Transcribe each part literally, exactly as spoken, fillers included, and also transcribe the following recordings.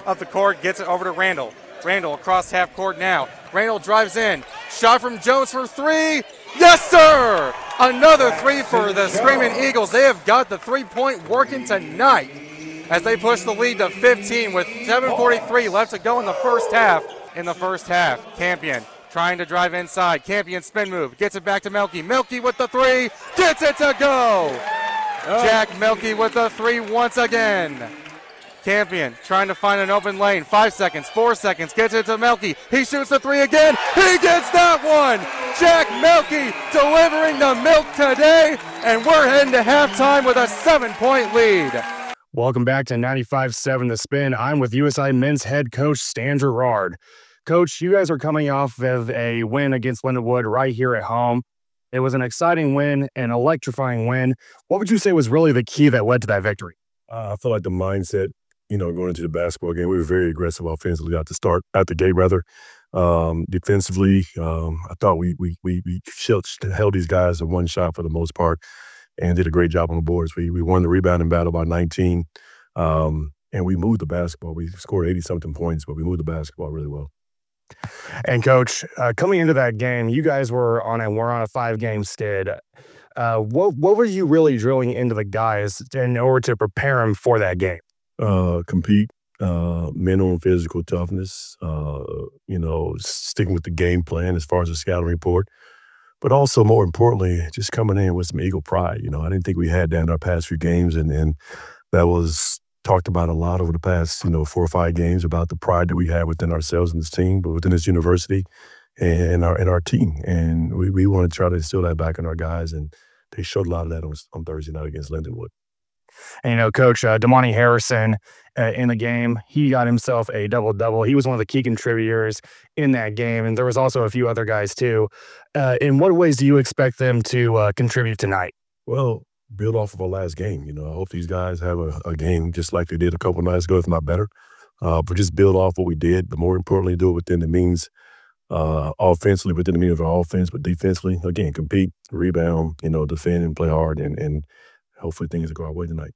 of the court, gets it over to Randall. Randall across half court now. Randall drives in. Shot from Jones for three. Yes, sir! Another three for the Screaming Eagles. They have got the three-point working tonight as they push the lead to fifteen with seven forty-three left to go in the first half. In the first half, Campion trying to drive inside. Campion spin move. Gets it back to Melky. Melky with the three. Gets it to go! Jack Melky with the three once again. Campion trying to find an open lane. Five seconds, four seconds, gets it to Melky. He shoots the three again. He gets that one. Jack Melky delivering the milk today, and we're heading to halftime with a seven-point lead. Welcome back to ninety-five seven The Spin. I'm with U S I men's head coach Stan Gerard. Coach, you guys are coming off of a win against Lindenwood right here at home. It was an exciting win, an electrifying win. What would you say was really the key that led to that victory? Uh, I feel like the mindset, you know, going into the basketball game, we were very aggressive offensively out the start, out the gate rather. Um, defensively, um, I thought we we we, we held these guys to one shot for the most part and did a great job on the boards. We we won the rebounding battle by nineteen, um, and we moved the basketball. We scored eighty-something points, but we moved the basketball really well. And, Coach, uh, coming into that game, you guys were on a, were on a five-game skid. Uh, what, what were you really drilling into the guys in order to prepare them for that game? Uh, compete, uh, mental physical toughness, uh, you know, sticking with the game plan as far as the scouting report, but also more importantly, just coming in with some Eagle pride. You know, I didn't think we had that in our past few games, and, and that was talked about a lot over the past, you know, four or five games about the pride that we had within ourselves and this team, but within this university and our and our team. And we, we want to try to instill that back in our guys, and they showed a lot of that on, on Thursday night against Lindenwood. And, you know, Coach, uh, Damani Harrison uh, in the game, he got himself a double-double. He was one of the key contributors in that game, and there was also a few other guys too. Uh, in what ways do you expect them to uh, contribute tonight? Well, build off of our last game. You know, I hope these guys have a, a game just like they did a couple nights ago, if not better. Uh, but just build off what we did, but more importantly, do it within the means uh, offensively, within the means of our offense, but defensively, again, compete, rebound, you know, defend and play hard, and, and hopefully things will go our way tonight.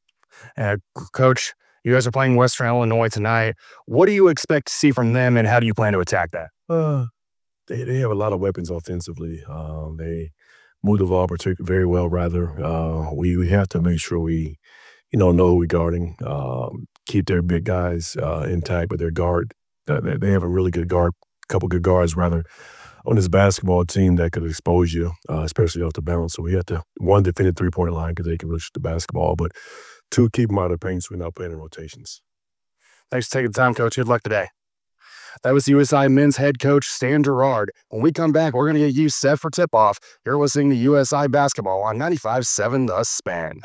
Uh, Coach, you guys are playing Western Illinois tonight. What do you expect to see from them, and how do you plan to attack that? Uh, they, they have a lot of weapons offensively. Um, they move the ball very well, rather. Uh, we, we have to make sure we, you know, know who we're guarding, um, keep their big guys uh, intact with their guard. Uh, they, they have a really good guard, a couple good guards, rather, on this basketball team that could expose you, uh, especially off the bounce. So we have to, one, defend the three-point line because they can really shoot the basketball, but two, keep them out of the paint so we're not playing in rotations. Thanks for taking the time, Coach. Good luck today. That was U S I men's head coach Stan Gerard. When we come back, we're going to get you set for tip-off. You're listening to U S I Basketball on ninety-five seven The Span.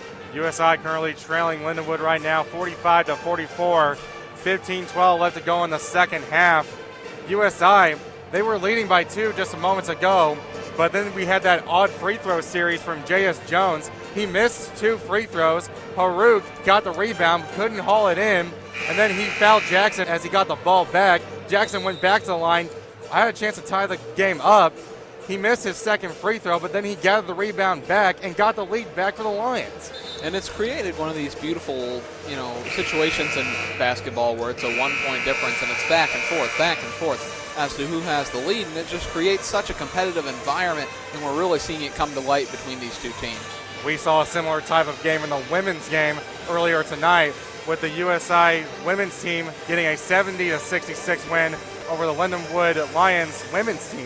U S I currently trailing Lindenwood right now, forty-five to forty-four. fifteen twelve left to go in the second half. U S I, they were leading by two just a moments ago, but then we had that odd free throw series from J S Jones. He missed two free throws. Haruk got the rebound, couldn't haul it in, and then he fouled Jackson as he got the ball back. Jackson went back to the line. I had a chance to tie the game up. He missed his second free throw, but then he gathered the rebound back and got the lead back for the Lions. And it's created one of these beautiful, you know, situations in basketball where it's a one-point difference and it's back and forth, back and forth as to who has the lead, and it just creates such a competitive environment, and we're really seeing it come to light between these two teams. We saw a similar type of game in the women's game earlier tonight with the U S I women's team getting a seventy to sixty-six win over the Lindenwood Lions women's team.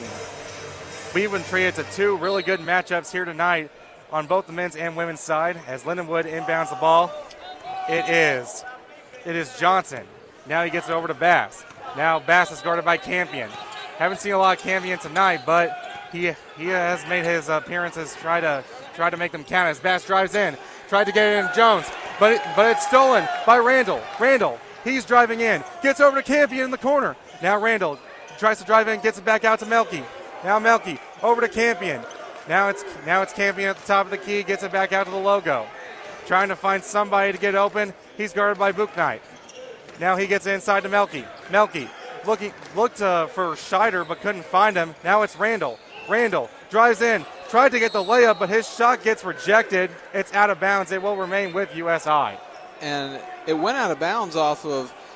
We've been treated to two really good matchups here tonight on both the men's and women's side as Lindenwood inbounds the ball. It is. It is Johnson. Now he gets it over to Bass. Now Bass is guarded by Campion. Haven't seen a lot of Campion tonight, but he he has made his appearances try to try to make them count as Bass drives in. Tried to get it in Jones, but it, but it's stolen by Randall. Randall, he's driving in. Gets over to Campion in the corner. Now Randall tries to drive in, gets it back out to Melky. Now Melky over to Campion. Now it's now it's Campion at the top of the key, gets it back out to the logo. Trying to find somebody to get open. He's guarded by Bouknight. Now he gets inside to Melky. Melky looking looked uh, for Scheider but couldn't find him. Now it's Randall. Randall drives in, tried to get the layup, but his shot gets rejected. It's out of bounds. It will remain with U S I. And it went out of bounds off of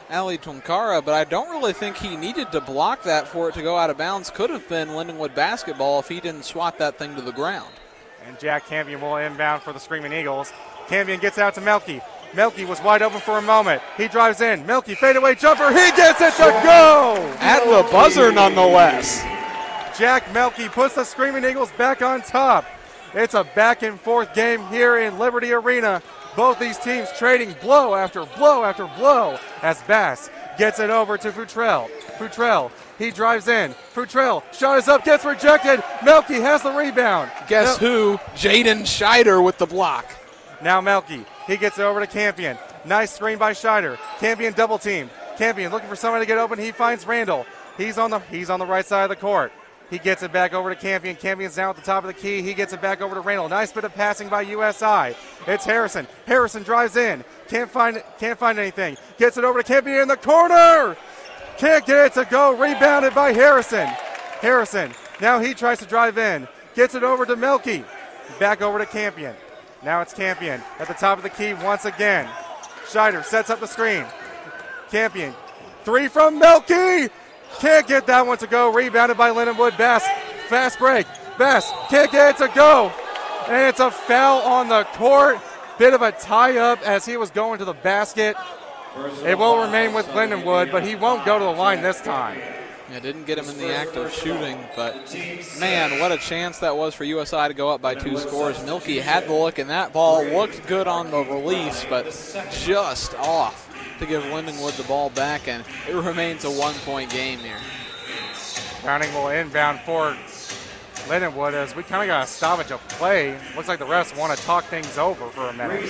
Ali Tunkara, but I don't really think he needed to block that for it to go out of bounds. Could have been Lindenwood basketball if he didn't swat that thing to the ground. And Jack Campion will inbound for the Screaming Eagles. Campion gets out to Melky. Melky was wide open for a moment. He drives in. Melky fadeaway jumper. He gets it to go! At the buzzer, nonetheless. Jack Melky puts the Screaming Eagles back on top. It's a back and forth game here in Liberty Arena. Both these teams trading blow after blow after blow as Bass gets it over to Futrell. Futrell, he drives in. Futrell, shot is up, gets rejected. Melky has the rebound. Guess Mel- who? Jaden Scheider with the block. Now Melky, he gets it over to Campion. Nice screen by Scheider. Campion double teamed. Campion looking for someone to get open. He finds Randall. He's on the he's on the right side of the court. He gets it back over to Campion. Campion's down at the top of the key. He gets it back over to Randall. Nice bit of passing by U S I. It's Harrison. Harrison drives in. Can't find can't find anything. Gets it over to Campion in the corner. Can't get it to go. Rebounded by Harrison. Harrison. Now he tries to drive in. Gets it over to Melky. Back over to Campion. Now it's Campion at the top of the key once again. Scheider sets up the screen. Campion. Three from Melky. Can't get that one to go. Rebounded by Lindenwood. Bass. Fast break. Bass can't get it to go. And it's a foul on the court. Bit of a tie-up as he was going to the basket. It will remain with Lindenwood, but he won't go to the line this time. Yeah, didn't get him in the act of shooting, but man, what a chance that was for U S I to go up by two scores. Melky had the look, and that ball looked good on the release, but just off to give Lindenwood the ball back, and it remains a one-point game here. Browning will inbound for Lindenwood as we kind of got a stoppage of play. Looks like the refs want to talk things over for a minute.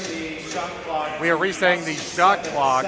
We are resetting the shot clock.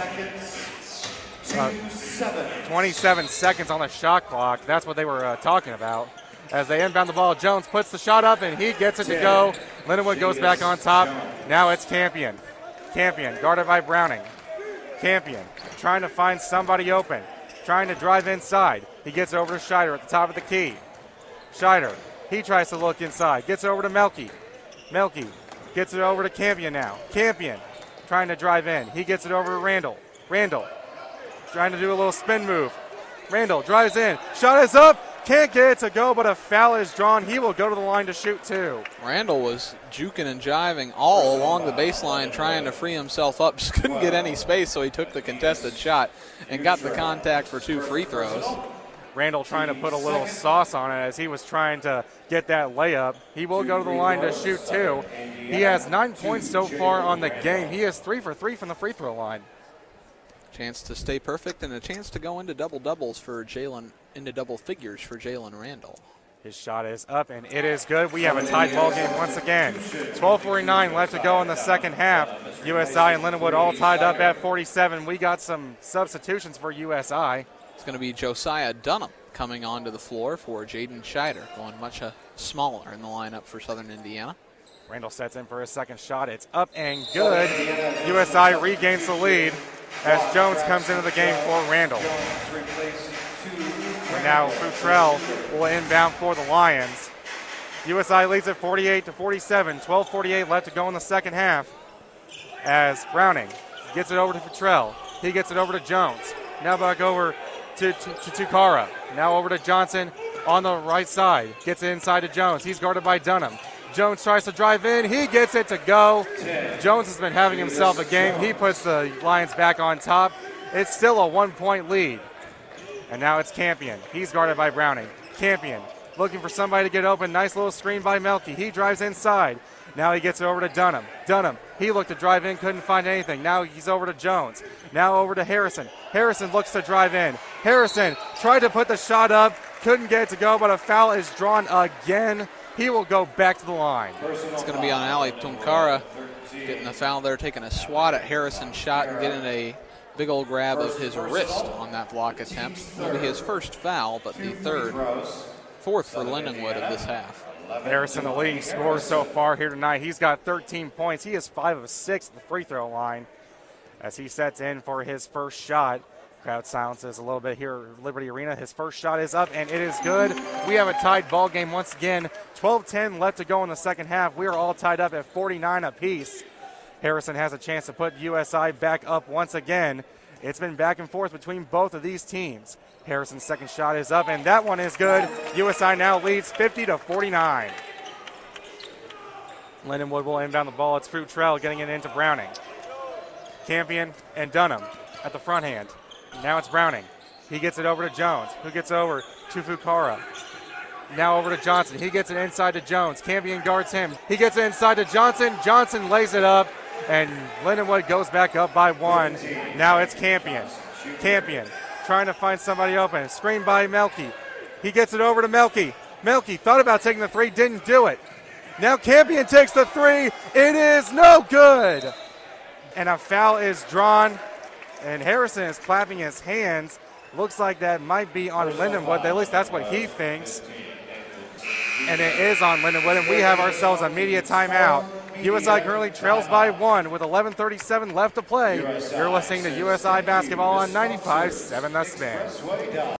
Uh, twenty-seven seconds on the shot clock. That's what they were uh, talking about. As they inbound the ball, Jones puts the shot up and he gets it to go. Lindenwood goes back on top. Now it's Campion. Campion guarded by Browning. Campion trying to find somebody open. Trying to drive inside. He gets over to Scheider at the top of the key. Scheider, he tries to look inside. Gets over to Melky. Melky gets it over to Campion now. Campion trying to drive in. He gets it over to Randall. Randall trying to do a little spin move. Randall drives in. Shot is up. Can't get it to go, but a foul is drawn. He will go to the line to shoot two. Randall was juking and jiving all along the baseline trying to free himself up. Just couldn't get any space, so he took the contested shot and got the contact for two free throws. Randall trying to put a little sauce on it as he was trying to get that layup. He will go to the line to shoot two. He has nine points so far on the game. He is three for three from the free throw line. Chance to stay perfect and a chance to go into double doubles for Jalen, into double figures for Jalen Randall. His shot is up and it is good. We have a tied ball game once again. twelve forty-nine left to go in the second half. U S I and Lindenwood all tied up at forty-seven. We got some substitutions for U S I. It's going to be Josiah Dunham coming onto the floor for Jaden Scheider, going much uh, smaller in the lineup for Southern Indiana. Randall sets in for his second shot. It's up and good. U S I regains the lead as Jones comes into the game for Randall. And now Futrell will inbound for the Lions. U S I leads at forty-eight to forty-seven. twelve forty-eight left to go in the second half as Browning gets it over to Futrell. He gets it over to Jones. Now back over to, to, to Tukara. Now over to Johnson on the right side. Gets it inside to Jones. He's guarded by Dunham. Jones tries to drive in. He gets it to go. Jones has been having himself a game. He puts the Lions back on top. It's still a one-point lead. And now it's Campion. He's guarded by Browning. Campion looking for somebody to get open. Nice little screen by Melky. He drives inside. Now he gets it over to Dunham. Dunham, he looked to drive in, couldn't find anything. Now he's over to Jones. Now over to Harrison. Harrison looks to drive in. Harrison tried to put the shot up, couldn't get it to go, but a foul is drawn again. He will go back to the line. It's going to be on Ali Tunkara getting the foul there, taking a swat at Harrison's shot and getting a big old grab of his wrist on that block attempt. It'll be his first foul, but the third, fourth for Lindenwood of this half. Harrison, the leading scorer so far here tonight. He's got thirteen points. He is five of six at the free throw line as he sets in for his first shot. Crowd silences a little bit here at Liberty Arena. His first shot is up, and it is good. We have a tied ball game once again. twelve ten left to go in the second half. We are all tied up at forty-nine apiece. Harrison has a chance to put U S I back up once again It's been back and forth between both of these teams. Harrison's second shot is up, and that one is good. U S I now leads fifty to forty-nine. Lindenwood will inbound the ball. It's Futrell getting it into Browning. Campion and Dunham at the front hand. Now it's Browning. He gets it over to Jones, who gets over to Fukara. Now over to Johnson. He gets it inside to Jones. Campion guards him. He gets it inside to Johnson. Johnson lays it up, and Lindenwood goes back up by one. Now it's Campion. Campion trying to find somebody open. Screen by Melky. He gets it over to Melky. Melky thought about taking the three, didn't do it. Now Campion takes the three. It is no good. And a foul is drawn, and Harrison is clapping his hands. Looks like that might be on Lindenwood. At least that's what he thinks. And it is on Lindenwood, and we have ourselves a media timeout. U S I currently trails by one with eleven thirty-seven left to play. You're listening to U S I Basketball on ninety-five seven The Spin.